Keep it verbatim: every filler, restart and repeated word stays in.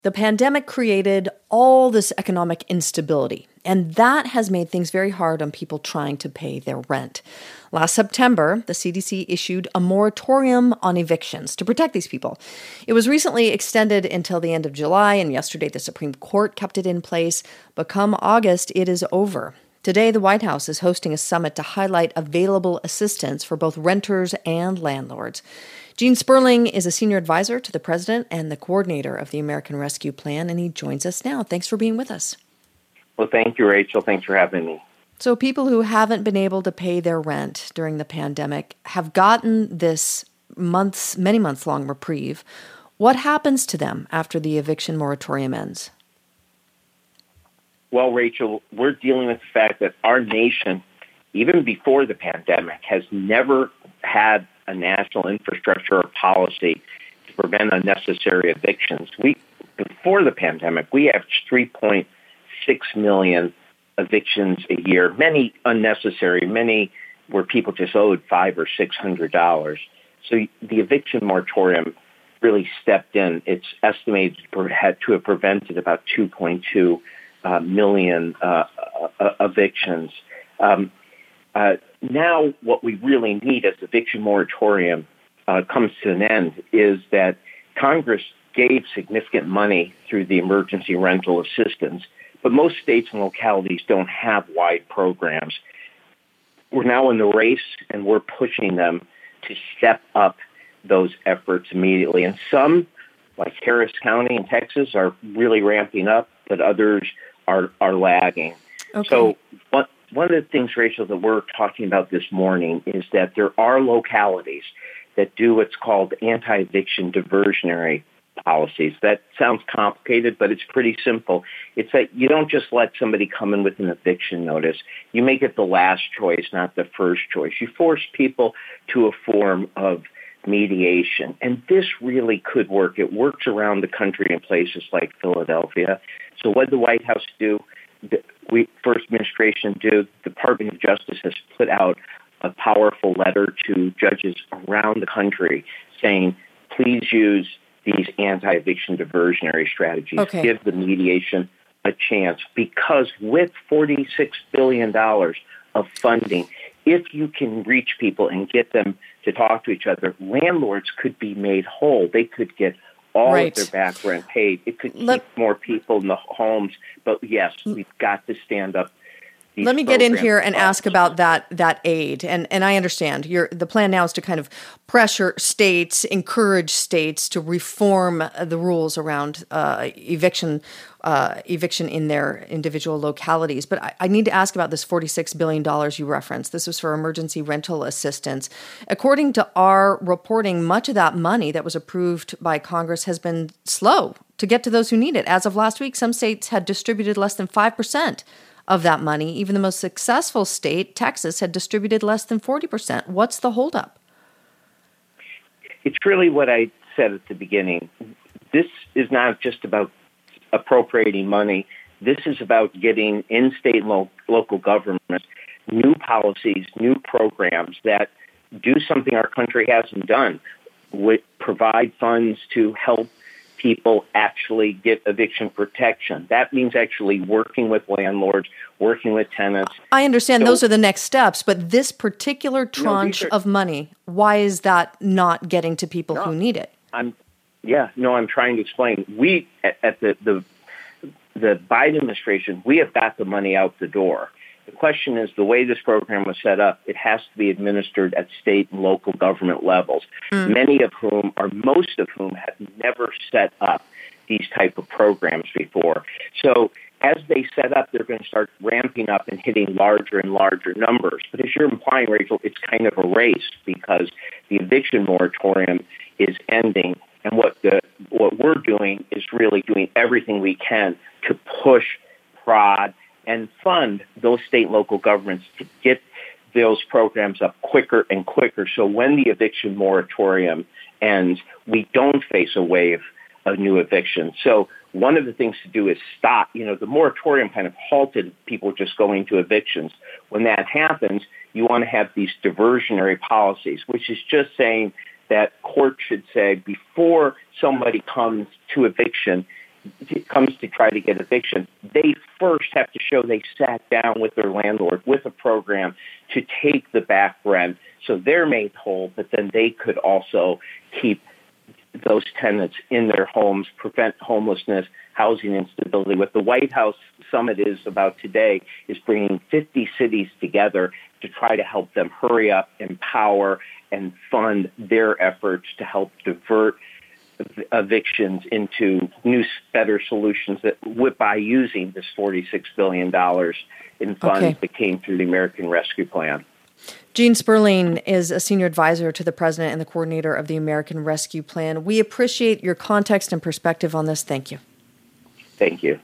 The pandemic created all this economic instability, and that has made things very hard on people trying to pay their rent. Last September, the C D C issued a moratorium on evictions to protect these people. It was recently extended until the end of July, and yesterday the Supreme Court kept it in place. But come August, it is over. Today, the White House is hosting a summit to highlight available assistance for both renters and landlords. Gene Sperling is a senior advisor to the president and the coordinator of the American Rescue Plan, and he joins us now. Thanks for being with us. Well, thank you, Rachel. Thanks for having me. So people who haven't been able to pay their rent during the pandemic have gotten this months, many months long reprieve. What happens to them after the eviction moratorium ends? Well, Rachel, we're dealing with the fact that our nation, even before the pandemic, has never had a national infrastructure or policy to prevent unnecessary evictions. We, before the pandemic, we averaged three point six million evictions a year, many unnecessary, many where people just owed five or six hundred dollars. So the eviction moratorium really stepped in. It's estimated to have prevented about two point two uh, million uh, uh, evictions. Um, uh, now, what we really need as the eviction moratorium uh, comes to an end is that Congress gave significant money through the emergency rental assistance, but most states and localities don't have wide programs. We're now in the race, and we're pushing them to step up those efforts immediately. And some, like Harris County in Texas, are really ramping up, but others are, are lagging. Okay. So what, one of the things, Rachel, that we're talking about this morning is that there are localities that do what's called anti-eviction diversionary policies. That sounds complicated, but it's pretty simple. It's that you don't just let somebody come in with an eviction notice. You make it the last choice, not the first choice. You force people to a form of mediation. And this really could work. It works around the country in places like Philadelphia. So what did the White House do? The we, first administration do? The Department of Justice has put out a powerful letter to judges around the country saying, please use these anti-eviction diversionary strategies. Okay. Give the mediation a chance, because with forty-six billion dollars of funding, if you can reach people and get them to talk to each other, landlords could be made whole. They could get all right. of their back rent paid. It could keep Let, more people in the homes. But yes, we've got to stand up. Let me get in here and ask about that that aid. And and I understand your the plan now is to kind of pressure states, encourage states to reform the rules around uh, eviction uh, eviction in their individual localities. But I, I need to ask about this forty-six billion dollars you referenced. This was for emergency rental assistance. According to our reporting, much of that money that was approved by Congress has been slow to get to those who need it. As of last week, some states had distributed less than five percent of that money. Even the most successful state, Texas, had distributed less than forty percent. What's the holdup? It's really what I said at the beginning. This is not just about appropriating money. This is about getting in state and lo- local governments new policies, new programs that do something our country hasn't done, which provide funds to help people actually get eviction protection. That means actually working with landlords, working with tenants. I understand so, those are the next steps, but this particular tranche no, are, of money, why is that not getting to people no, who need it? I'm, yeah, no, I'm trying to explain. We, at, at the, the the Biden administration, we have got the money out the door. The question is, the way this program was set up, it has to be administered at state and local government levels, mm. many of whom, or most of whom, have never set up these type of programs before. So as they set up, they're going to start ramping up and hitting larger and larger numbers. But as you're implying, Rachel, it's kind of a race, because the eviction moratorium is ending. And what the what we're doing is really doing everything we can to push, prod, and fund those state and local governments to get those programs up quicker and quicker. So when the eviction moratorium ends, we don't face a wave of new evictions. So one of the things to do is stop. You know, the moratorium kind of halted people just going to evictions. When that happens, you want to have these diversionary policies, which is just saying that court should say, before somebody comes to eviction, comes to try to get eviction, they first have to show they sat down with their landlord with a program to take the back rent so they're made whole, but then they could also keep those tenants in their homes, prevent homelessness, housing instability. What the White House Summit is about today is bringing fifty cities together to try to help them hurry up, empower, and fund their efforts to help divert evictions into new, better solutions that by using this forty-six billion dollars in funds okay. that came through the American Rescue Plan. Gene Sperling is a senior advisor to the president and the coordinator of the American Rescue Plan. We appreciate your context and perspective on this. Thank you. Thank you.